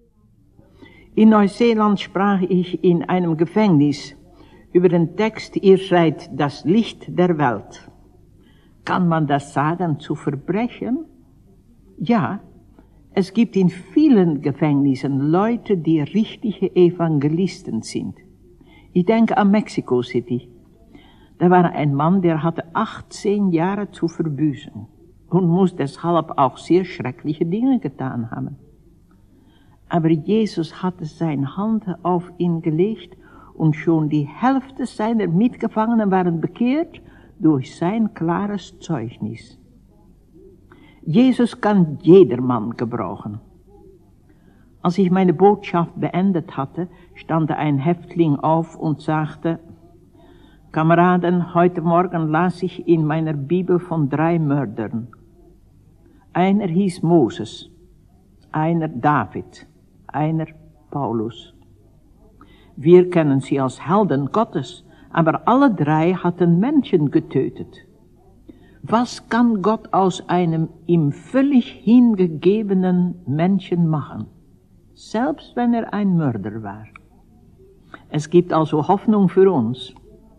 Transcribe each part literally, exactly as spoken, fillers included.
In Neuseeland sprach ich in einem Gefängnis über den Text, ihr seid das Licht der Welt. Kann man das sagen zu Verbrechen? Ja, es gibt in vielen Gefängnissen Leute, die richtige Evangelisten sind. Ich denke an Mexico City. Da war ein Mann, der hatte achtzehn Jahre zu verbüßen und muss deshalb auch sehr schreckliche Dinge getan haben. Aber Jesus hatte seine Hand auf ihn gelegt und schon die Hälfte seiner Mitgefangenen waren bekehrt durch sein klares Zeugnis. Jesus kann jedermann gebrauchen. Als ich meine Botschaft beendet hatte, stand ein Häftling auf und sagte, Kameraden, heute Morgen las ich in meiner Bibel von drei Mördern. Einer hieß Moses, einer David, einer Paulus. Wir kennen sie als Helden Gottes, aber alle drei hatten Menschen getötet. Was kann Gott aus einem ihm völlig hingegebenen Menschen machen, selbst wenn er ein Mörder war? Es gibt also Hoffnung für uns.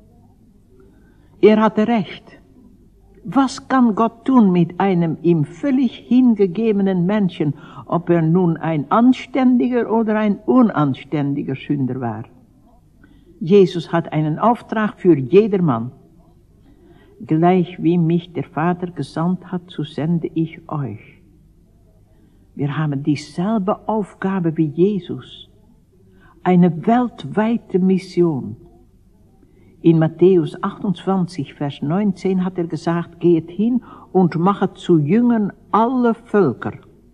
Er hatte recht. Was kann Gott tun mit einem ihm völlig hingegebenen Menschen, ob er nun ein anständiger oder ein unanständiger Sünder war? Jesus hat einen Auftrag für jedermann. Gleich wie mich der Vater gesandt hat, so sende ich euch. Wir haben dieselbe Aufgabe wie Jesus. Eine weltweite Mission. In Matthäus achtundzwanzig, Vers neunzehn hat er gesagt, geht hin und machet zu Jüngern alle Völker.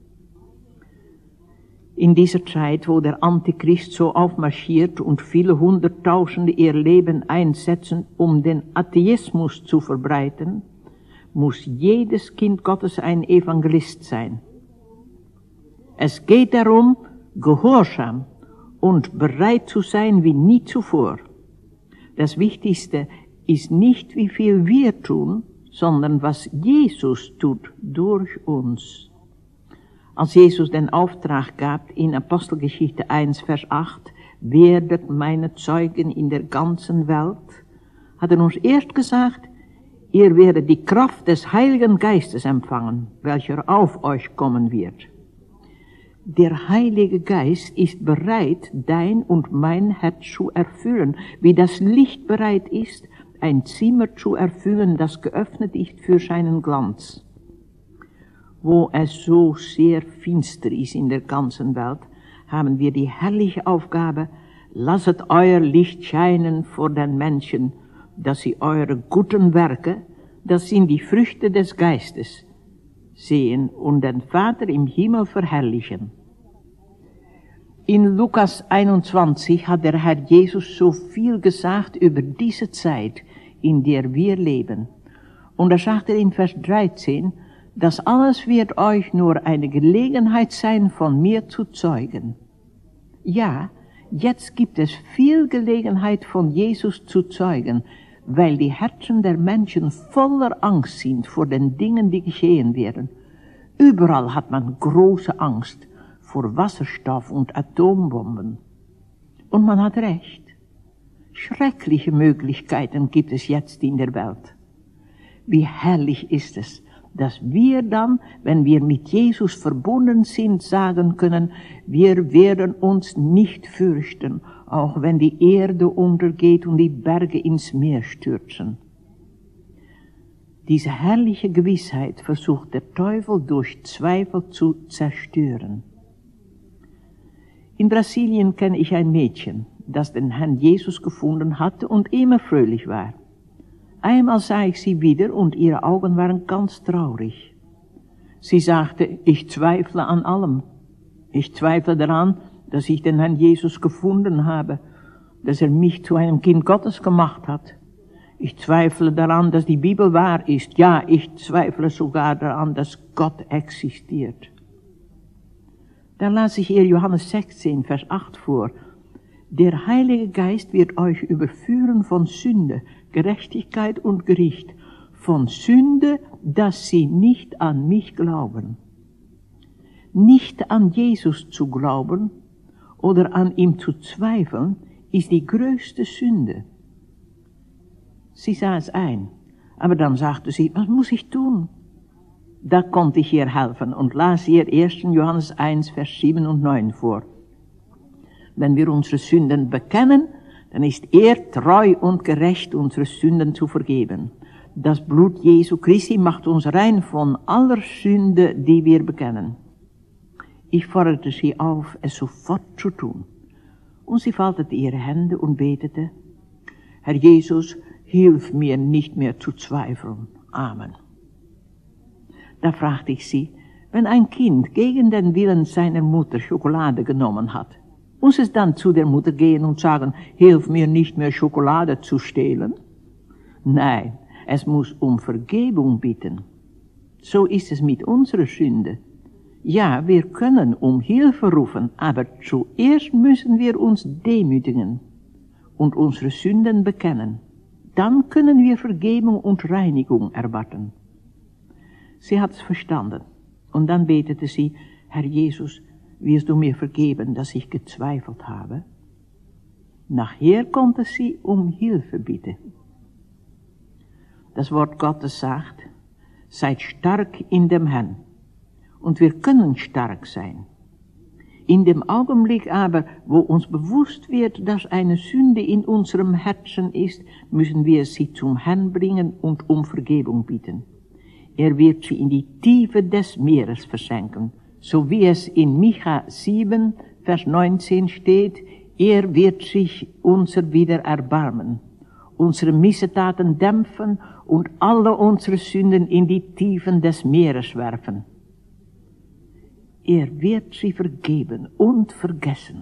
In dieser Zeit, wo der Antichrist so aufmarschiert und viele Hunderttausende ihr Leben einsetzen, um den Atheismus zu verbreiten, muss jedes Kind Gottes ein Evangelist sein. Es geht darum, gehorsam und bereit zu sein wie nie zuvor. Das Wichtigste ist nicht, wie viel wir tun, sondern was Jesus tut durch uns. Als Jesus den Auftrag gab in Apostelgeschichte eins, Vers acht, werdet meine Zeugen in der ganzen Welt, hat er uns erst gesagt, ihr werdet die Kraft des Heiligen Geistes empfangen, welcher auf euch kommen wird. Der Heilige Geist ist bereit, dein und mein Herz zu erfüllen, wie das Licht bereit ist, ein Zimmer zu erfüllen, das geöffnet ist für seinen Glanz. Wo es so sehr finster ist in der ganzen Welt, haben wir die herrliche Aufgabe, lasset euer Licht scheinen vor den Menschen, dass sie eure guten Werke, das sind die Früchte des Geistes, sehen und den Vater im Himmel verherrlichen. In Lukas einundzwanzig hat der Herr Jesus so viel gesagt über diese Zeit, in der wir leben. Und er sagte in Vers dreizehn, das alles wird euch nur eine Gelegenheit sein, von mir zu zeugen. Ja, jetzt gibt es viel Gelegenheit, von Jesus zu zeugen, weil die Herzen der Menschen voller Angst sind vor den Dingen, die geschehen werden. Überall hat man große Angst vor Wasserstoff und Atombomben. Und man hat recht. Schreckliche Möglichkeiten gibt es jetzt in der Welt. Wie herrlich ist es, dass wir dann, wenn wir mit Jesus verbunden sind, sagen können, wir werden uns nicht fürchten, auch wenn die Erde untergeht und die Berge ins Meer stürzen. Diese herrliche Gewissheit versucht der Teufel durch Zweifel zu zerstören. In Brasilien kenne ich ein Mädchen, das den Herrn Jesus gefunden hatte und immer fröhlich war. Einmal sah ich sie wieder und ihre Augen waren ganz traurig. Sie sagte, ich zweifle an allem. Ich zweifle daran, dass ich den Herrn Jesus gefunden habe, dass er mich zu einem Kind Gottes gemacht hat. Ich zweifle daran, dass die Bibel wahr ist. Ja, ich zweifle sogar daran, dass Gott existiert. Da las ich ihr Johannes sechzehn, Vers acht vor. Der Heilige Geist wird euch überführen von Sünde, Gerechtigkeit und Gericht. Von Sünde, dass sie nicht an mich glauben. Nicht an Jesus zu glauben, oder an ihm zu zweifeln, ist die größte Sünde. Sie sah es ein, aber dann sagte sie, was muss ich tun? Da konnte ich ihr helfen und las ihr ersten Johannes eins, Vers sieben und neun vor. Wenn wir unsere Sünden bekennen, dann ist er treu und gerecht, unsere Sünden zu vergeben. Das Blut Jesu Christi macht uns rein von aller Sünde, die wir bekennen. Ich forderte sie auf, es sofort zu tun. Und sie faltete ihre Hände und betete, Herr Jesus, hilf mir nicht mehr zu zweifeln. Amen. Da fragte ich sie, wenn ein Kind gegen den Willen seiner Mutter Schokolade genommen hat, muss es dann zu der Mutter gehen und sagen, hilf mir nicht mehr Schokolade zu stehlen? Nein, es muss um Vergebung bitten. So ist es mit unserer Sünde. Ja, wir können um Hilfe rufen, aber zuerst müssen wir uns demütigen und unsere Sünden bekennen. Dann können wir Vergebung und Reinigung erwarten. Sie hat es verstanden und dann betete sie, Herr Jesus, wirst du mir vergeben, dass ich gezweifelt habe? Nachher konnte sie um Hilfe bitten. Das Wort Gottes sagt, seid stark in dem Herrn. Und wir können stark sein. In dem Augenblick aber, wo uns bewusst wird, dass eine Sünde in unserem Herzen ist, müssen wir sie zum Herrn bringen und um Vergebung bitten. Er wird sie in die Tiefe des Meeres versenken, so wie es in Micha sieben, Vers neunzehn steht, er wird sich unser wieder erbarmen, unsere Missetaten dämpfen und alle unsere Sünden in die Tiefen des Meeres werfen. Er wird sie vergeben und vergessen.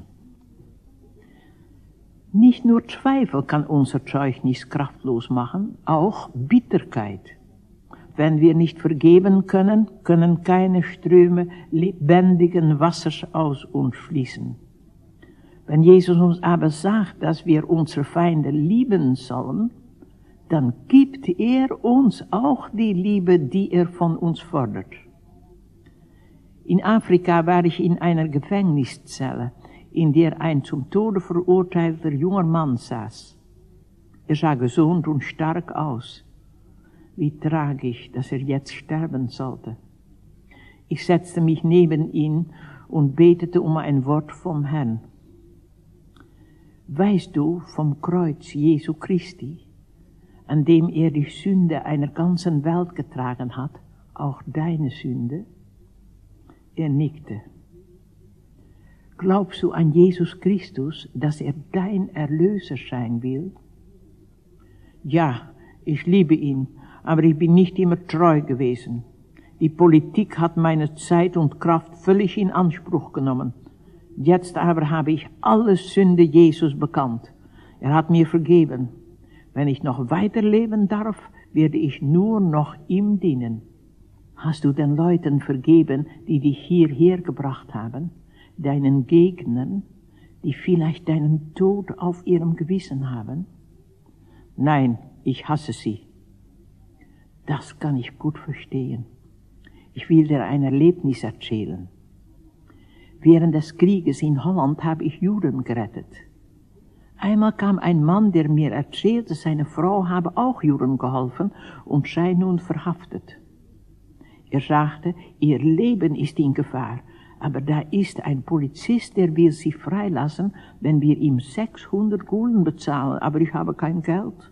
Nicht nur Zweifel kann unser Zeugnis kraftlos machen, auch Bitterkeit. Wenn wir nicht vergeben können, können keine Ströme lebendigen Wassers aus uns fließen. Wenn Jesus uns aber sagt, dass wir unsere Feinde lieben sollen, dann gibt er uns auch die Liebe, die er von uns fordert. In Afrika war ich in einer Gefängniszelle, in der ein zum Tode verurteilter junger Mann saß. Er sah gesund und stark aus. Wie tragisch, dass er jetzt sterben sollte. Ich setzte mich neben ihn und betete um ein Wort vom Herrn. Weißt du vom Kreuz Jesu Christi, an dem er die Sünde einer ganzen Welt getragen hat, auch deine Sünde? Er nickte. Glaubst du an Jesus Christus, dass er dein Erlöser sein will? Ja, ich liebe ihn, aber ich bin nicht immer treu gewesen. Die Politik hat meine Zeit und Kraft völlig in Anspruch genommen. Jetzt aber habe ich alle Sünde Jesus bekannt. Er hat mir vergeben. Wenn ich noch weiterleben darf, werde ich nur noch ihm dienen. Hast du den Leuten vergeben, die dich hierher gebracht haben, deinen Gegnern, die vielleicht deinen Tod auf ihrem Gewissen haben? Nein, ich hasse sie. Das kann ich gut verstehen. Ich will dir ein Erlebnis erzählen. Während des Krieges in Holland habe ich Juden gerettet. Einmal kam ein Mann, der mir erzählte, seine Frau habe auch Juden geholfen und sei nun verhaftet. Er sagte, ihr Leben ist in Gefahr, aber da ist ein Polizist, der will sie freilassen, wenn wir ihm sechshundert Gulden bezahlen, aber ich habe kein Geld.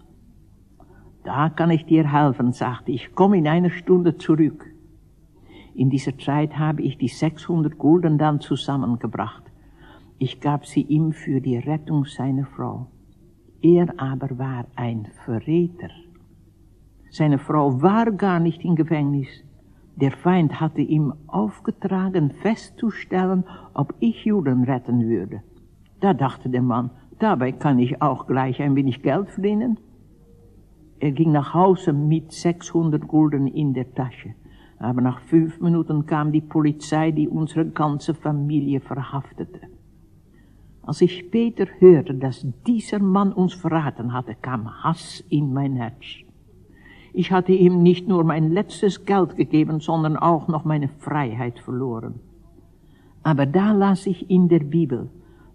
Da kann ich dir helfen, sagte ich, komm in einer Stunde zurück. In dieser Zeit habe ich die sechshundert Gulden dann zusammengebracht. Ich gab sie ihm für die Rettung seiner Frau. Er aber war ein Verräter. Seine Frau war gar nicht im Gefängnis. Der Feind hatte ihm aufgetragen, festzustellen, ob ich Juden retten würde. Da dachte der Mann, dabei kann ich auch gleich ein wenig Geld verdienen. Er ging nach Hause mit sechshundert Gulden in der Tasche. Aber nach fünf Minuten kam die Polizei, die unsere ganze Familie verhaftete. Als ich später hörte, dass dieser Mann uns verraten hatte, kam Hass in mein Herz. Ich hatte ihm nicht nur mein letztes Geld gegeben, sondern auch noch meine Freiheit verloren. Aber da las ich in der Bibel,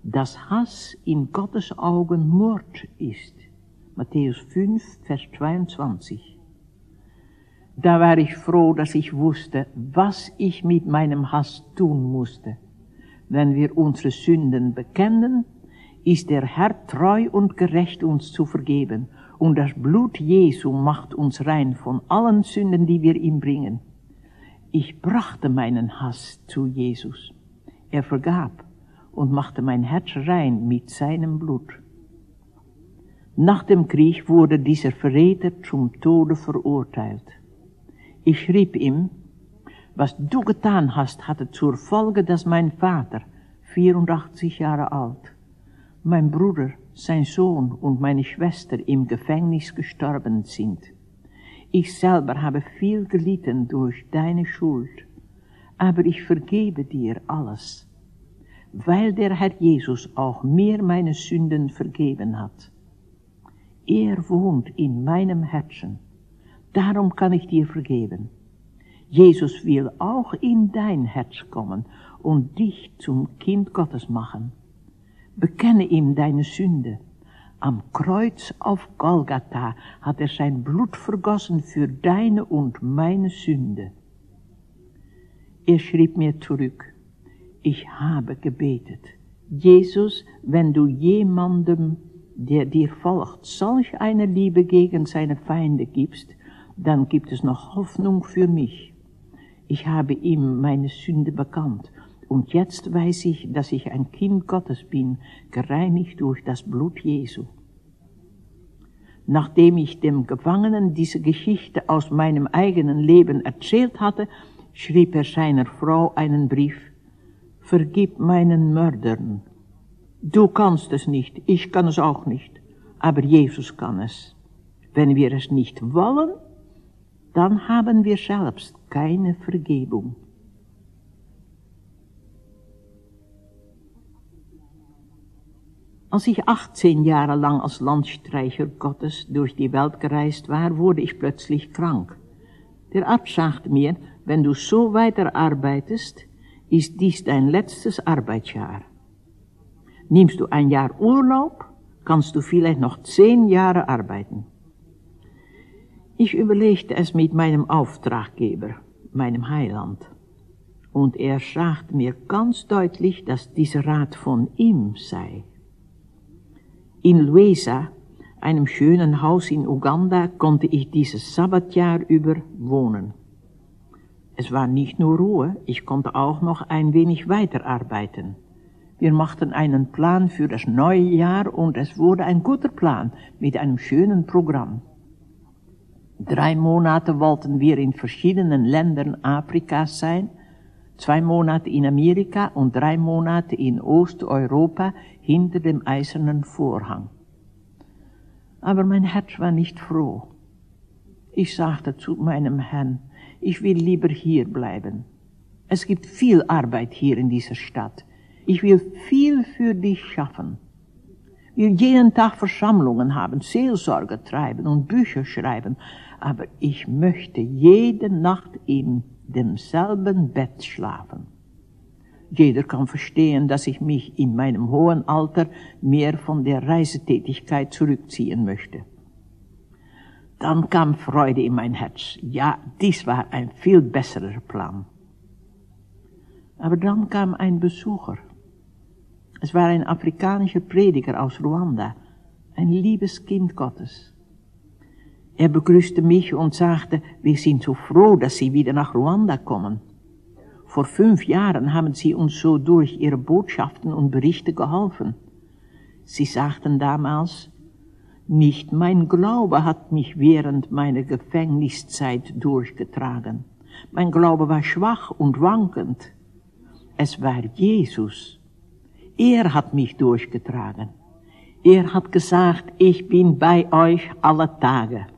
dass Hass in Gottes Augen Mord ist. Matthäus fünf, Vers zweiundzwanzig. Da war ich froh, dass ich wusste, was ich mit meinem Hass tun musste. Wenn wir unsere Sünden bekennen, ist der Herr treu und gerecht, uns zu vergeben. Und das Blut Jesu macht uns rein von allen Sünden, die wir ihm bringen. Ich brachte meinen Hass zu Jesus. Er vergab und machte mein Herz rein mit seinem Blut. Nach dem Krieg wurde dieser Verräter zum Tode verurteilt. Ich schrieb ihm, was du getan hast, hatte zur Folge, dass mein Vater, vierundachtzig Jahre alt, mein Bruder, sein Sohn und meine Schwester im Gefängnis gestorben sind. Ich selber habe viel gelitten durch deine Schuld, aber ich vergebe dir alles, weil der Herr Jesus auch mir meine Sünden vergeben hat. Er wohnt in meinem Herzen, darum kann ich dir vergeben. Jesus will auch in dein Herz kommen und dich zum Kind Gottes machen. Bekenne ihm deine Sünde. Am Kreuz auf Golgatha hat er sein Blut vergossen für deine und meine Sünde. Er schrieb mir zurück, ich habe gebetet. Jesus, wenn du jemandem, der dir folgt, solch eine Liebe gegen seine Feinde gibst, dann gibt es noch Hoffnung für mich. Ich habe ihm meine Sünde bekannt. Und jetzt weiß ich, dass ich ein Kind Gottes bin, gereinigt durch das Blut Jesu. Nachdem ich dem Gefangenen diese Geschichte aus meinem eigenen Leben erzählt hatte, schrieb er seiner Frau einen Brief. Vergib meinen Mördern. Du kannst es nicht, ich kann es auch nicht, aber Jesus kann es. Wenn wir es nicht wollen, dann haben wir selbst keine Vergebung. Als ich achtzehn Jahre lang als Landstreicher Gottes durch die Welt gereist war, wurde ich plötzlich krank. Der Arzt sagte mir, wenn du so weiter arbeitest, ist dies dein letztes Arbeitsjahr. Nimmst du ein Jahr Urlaub, kannst du vielleicht noch zehn Jahre arbeiten. Ich überlegte es mit meinem Auftraggeber, meinem Heiland. Und er sagte mir ganz deutlich, dass dieser Rat von ihm sei. In Luesa, einem schönen Haus in Uganda, konnte ich dieses Sabbatjahr über wohnen. Es war nicht nur Ruhe, ich konnte auch noch ein wenig weiterarbeiten. Wir machten einen Plan für das neue Jahr und es wurde ein guter Plan mit einem schönen Programm. Drei Monate wollten wir in verschiedenen Ländern Afrikas sein, zwei Monate in Amerika und drei Monate in Osteuropa hinter dem eisernen Vorhang. Aber mein Herz war nicht froh. Ich sagte zu meinem Herrn, ich will lieber hier bleiben. Es gibt viel Arbeit hier in dieser Stadt. Ich will viel für dich schaffen. Wir jeden Tag Versammlungen haben, Seelsorge treiben und Bücher schreiben, aber ich möchte jede Nacht in demselben Bett schlafen. Jeder kann verstehen, dass ich mich in meinem hohen Alter mehr von der Reisetätigkeit zurückziehen möchte. Dann kam Freude in mein Herz. Ja, dies war ein viel besserer Plan. Aber dann kam ein Besucher. Es war ein afrikanischer Prediger aus Ruanda, ein liebes Kind Gottes. Er begrüßte mich und sagte, wir sind so froh, dass Sie wieder nach Ruanda kommen. Vor fünf Jahren haben Sie uns so durch Ihre Botschaften und Berichte geholfen. Sie sagten damals, nicht mein Glaube hat mich während meiner Gefängniszeit durchgetragen. Mein Glaube war schwach und wankend. Es war Jesus. Er hat mich durchgetragen. Er hat gesagt, ich bin bei euch alle Tage.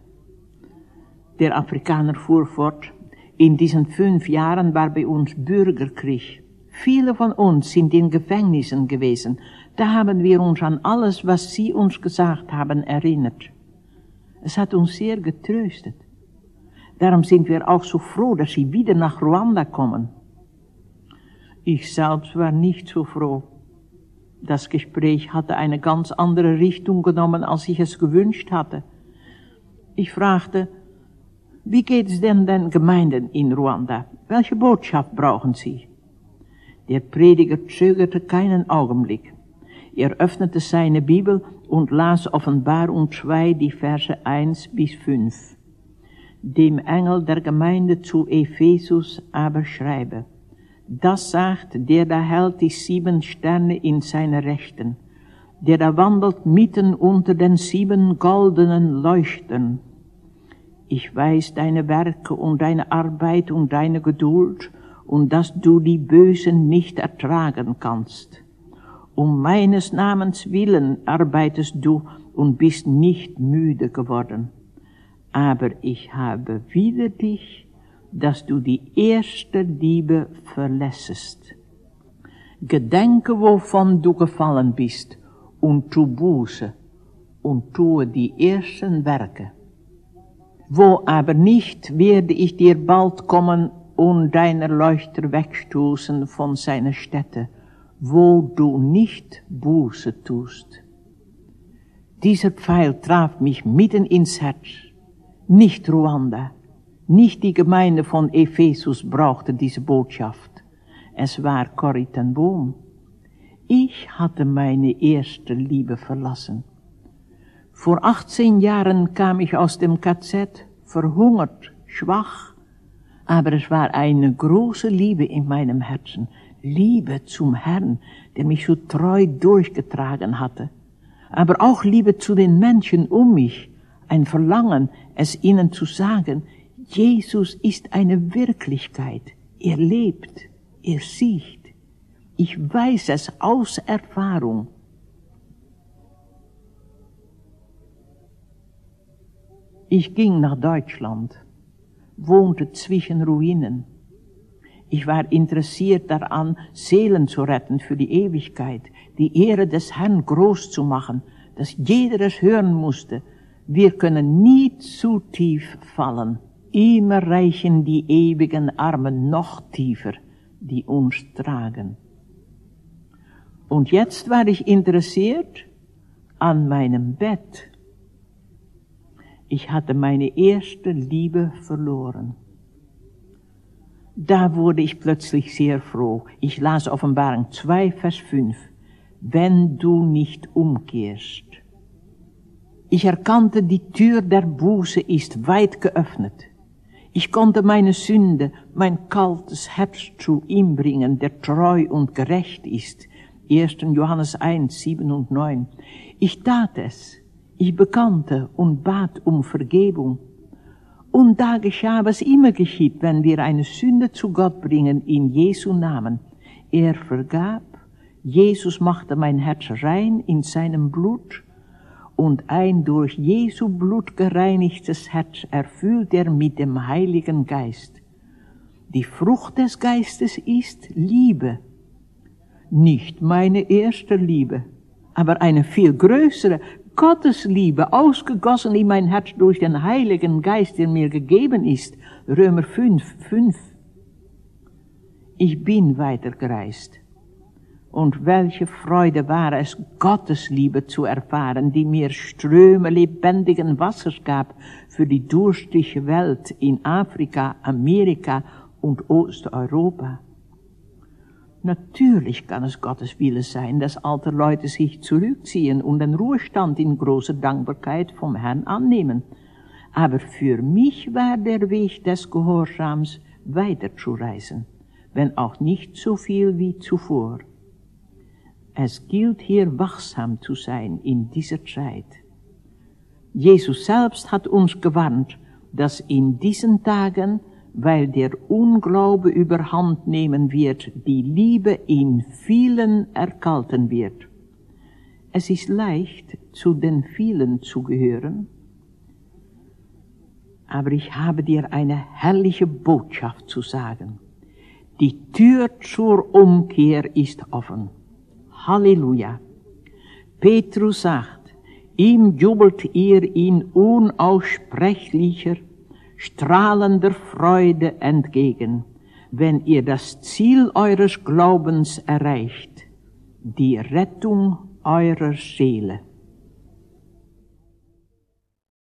Der Afrikaner fuhr fort, in diesen fünf Jahren war bei uns Bürgerkrieg. Viele von uns sind in Gefängnissen gewesen. Da haben wir uns an alles, was Sie uns gesagt haben, erinnert. Es hat uns sehr getröstet. Darum sind wir auch so froh, dass Sie wieder nach Ruanda kommen. Ich selbst war nicht so froh. Das Gespräch hatte eine ganz andere Richtung genommen, als ich es gewünscht hatte. Ich fragte, wie geht es denn den Gemeinden in Ruanda? Welche Botschaft brauchen sie? Der Prediger zögerte keinen Augenblick. Er öffnete seine Bibel und las Offenbarung zwei, die Verse eins bis fünf. Dem Engel der Gemeinde zu Ephesus aber schreibe, das sagt, der da hält die sieben Sterne in seiner Rechten, der da wandelt mitten unter den sieben goldenen Leuchtern. Ich weiß deine Werke und deine Arbeit und deine Geduld und dass du die Bösen nicht ertragen kannst. Um meines Namens willen arbeitest du und bist nicht müde geworden. Aber ich habe wider dich, dass du die erste Liebe verlässest. Gedenke, wovon du gefallen bist, und tu Buße, und tue die ersten Werke. Wo aber nicht, werde ich dir bald kommen und deine Leuchter wegstoßen von seiner Stätte, wo du nicht Buße tust. Dieser Pfeil traf mich mitten ins Herz. Nicht Ruanda, nicht die Gemeinde von Ephesus brauchte diese Botschaft. Es war Corrie ten Boom. Ich hatte meine erste Liebe verlassen. Vor achtzehn Jahren kam ich aus dem K Z, verhungert, schwach, aber es war eine große Liebe in meinem Herzen, Liebe zum Herrn, der mich so treu durchgetragen hatte, aber auch Liebe zu den Menschen um mich, ein Verlangen, es ihnen zu sagen, Jesus ist eine Wirklichkeit, er lebt, er sieht, ich weiß es aus Erfahrung. Ich ging nach Deutschland, wohnte zwischen Ruinen. Ich war interessiert daran, Seelen zu retten für die Ewigkeit, die Ehre des Herrn groß zu machen, dass jeder es hören musste. Wir können nie zu tief fallen. Immer reichen die ewigen Arme noch tiefer, die uns tragen. Und jetzt war ich interessiert an meinem Bett. Ich hatte meine erste Liebe verloren. Da wurde ich plötzlich sehr froh. Ich las Offenbarung zwei, Vers fünf. Wenn du nicht umkehrst. Ich erkannte, die Tür der Buße ist weit geöffnet. Ich konnte meine Sünde, mein kaltes Herz zu ihm bringen, der treu und gerecht ist. erster Johannes eins, sieben und neun. Ich tat es. Ich bekannte und bat um Vergebung. Und da geschah, was immer geschieht, wenn wir eine Sünde zu Gott bringen in Jesu Namen. Er vergab, Jesus machte mein Herz rein in seinem Blut und ein durch Jesu Blut gereinigtes Herz erfüllt er mit dem Heiligen Geist. Die Frucht des Geistes ist Liebe. Nicht meine erste Liebe, aber eine viel größere, Gottes Liebe, ausgegossen in mein Herz durch den Heiligen Geist, der mir gegeben ist. Römer fünf, fünf. Ich bin weitergereist. Und welche Freude war es, Gottes Liebe zu erfahren, die mir Ströme lebendigen Wassers gab für die durstige Welt in Afrika, Amerika und Osteuropa. Natürlich kann es Gottes Wille sein, dass alte Leute sich zurückziehen und den Ruhestand in großer Dankbarkeit vom Herrn annehmen. Aber für mich war der Weg des Gehorsams weiterzureisen, wenn auch nicht so viel wie zuvor. Es gilt hier wachsam zu sein in dieser Zeit. Jesus selbst hat uns gewarnt, dass in diesen Tagen, weil der Unglaube überhand nehmen wird, die Liebe in vielen erkalten wird. Es ist leicht, zu den vielen zu gehören, aber ich habe dir eine herrliche Botschaft zu sagen. Die Tür zur Umkehr ist offen. Halleluja. Petrus sagt, ihm jubelt ihr in unaussprechlicher, strahlender Freude entgegen, wenn ihr das Ziel eures Glaubens erreicht, die Rettung eurer Seele.